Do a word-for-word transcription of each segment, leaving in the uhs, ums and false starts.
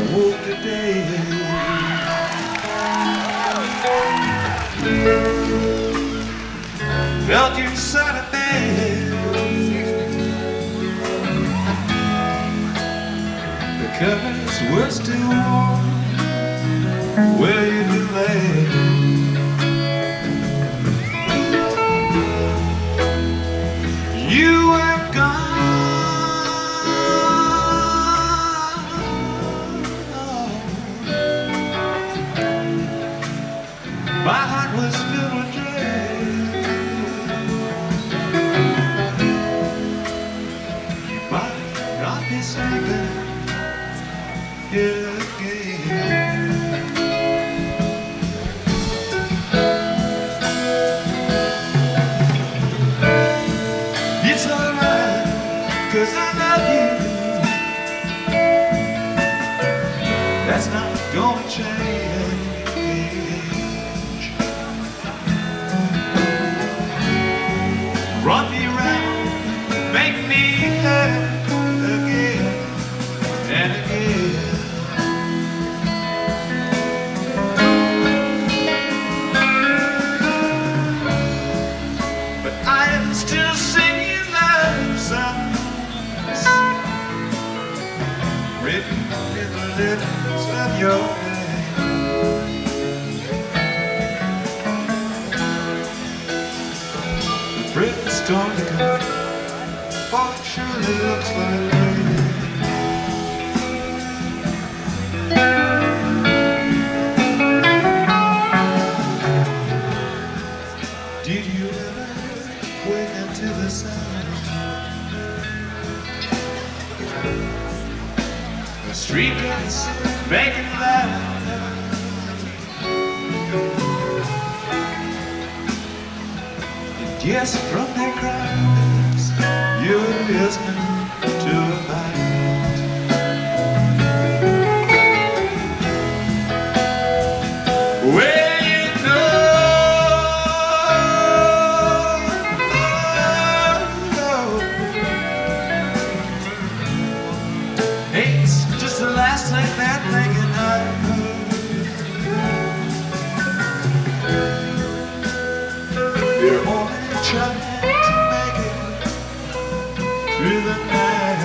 woke today. Felt you inside of bed. The covers were still warm where you lay. You were gone. My heart was filled with dread. You might not be sleeping here again. It's alright, 'cause I love you. That's not gonna change. Run me around, make me hurt again and again. But I am still singing love songs written in the letters of your name. The Britain's storm to come. Oh, it surely looks like rain. Did you ever wake up to the sound? The street lights making loud. And yes, from their cries, you're listening to a bite. Well, you know, hey, it's just the last thing that thinking I heard. You're only trying to make it through the night.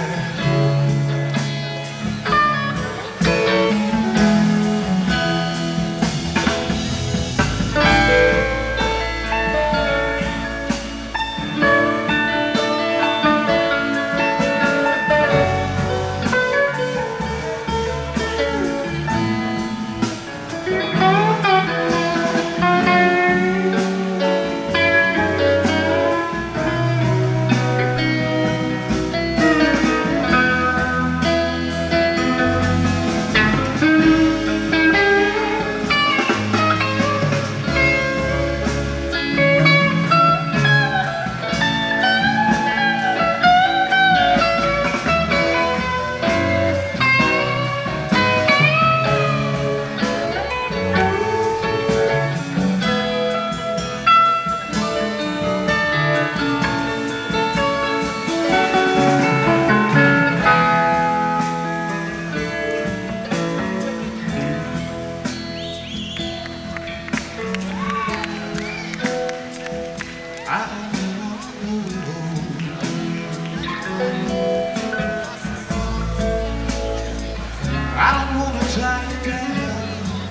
I don't wanna tie you down.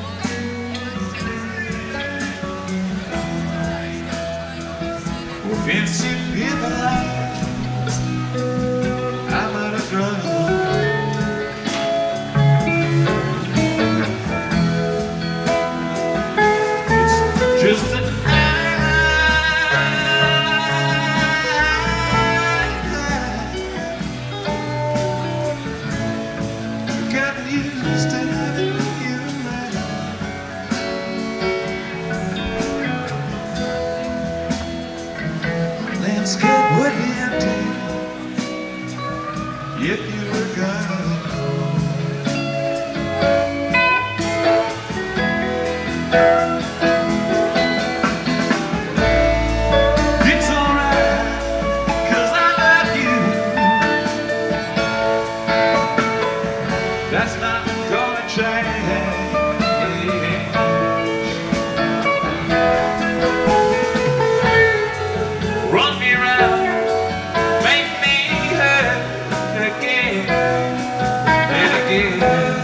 Offensive people, I'm out of drugs. It's just that I got used to having you around. Landscape would be empty if you were gone. It's alright, 'cause I love you. That's not gonna change. change. Run me round, make me hurt again and again.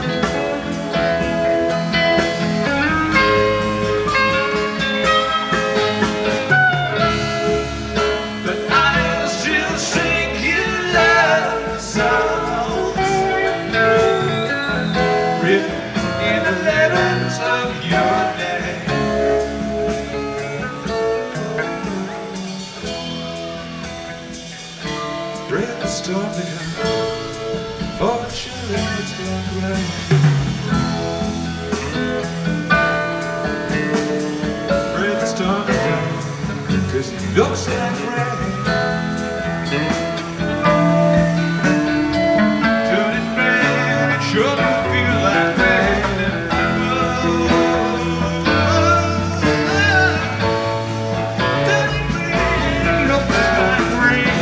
But I still sing you love songs written in the letters of your name. Break the storm to come, fortunately it's like rain. Break the storm to come, cause it looks like rain. Turn it rain, it sure will feel like rain. Oh, oh, oh, oh. Turn it rain, looks like rain.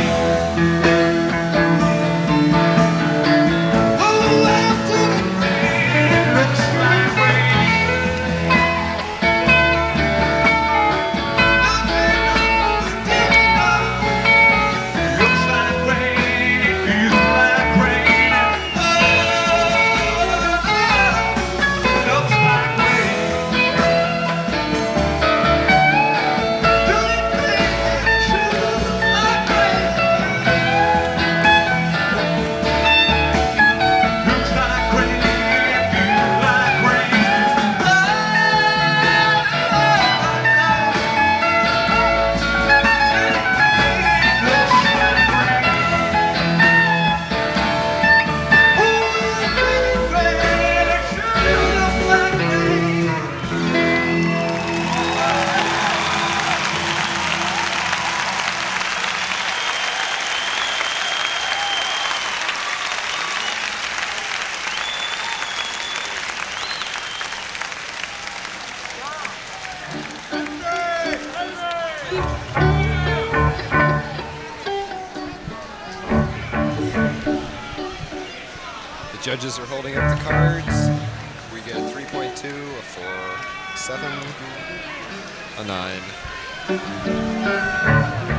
The judges are holding up the cards. We get a three point two, a four, seven, a nine.